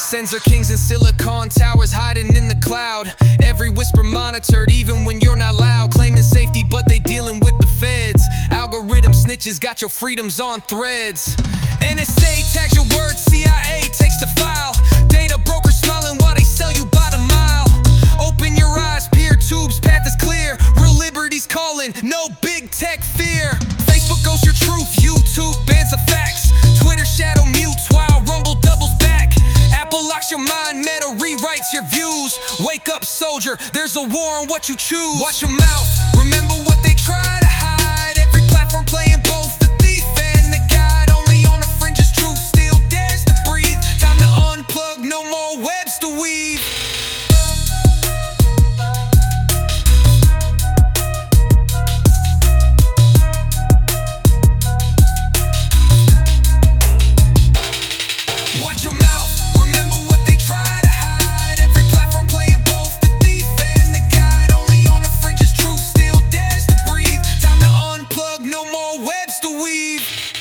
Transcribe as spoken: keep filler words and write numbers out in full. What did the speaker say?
Sends are kings in silicon towers hiding in the cloud. Every whisper monitored even when you're not loud. Claiming safety but they dealing with the feds. Algorithm snitches got your freedoms on threads. N S A tags your words, C I A takes the file. Data brokers smiling while they sell you by the mile. Open your eyes, peer tubes, path is clear. Real liberty's calling, no big tech fear. Facebook goes your truth, YouTube bans the facts. Twitter shadow mutes while Rumble doubles back. Apple locks your mind, Meta rewrites your views. Wake up soldier, there's a war on what you choose. Watch your mouth, remember what they try to hide. Every platform playing both the thief and the guide. Only on the fringes truth still dares to breathe. Time to unplug, no more webs to weave. Watch your mouth, remember what they try to hide. Every platform playing both the thief and the guide. Only on the fringes truth still dares to breathe. Time to unplug, no more webs to weave.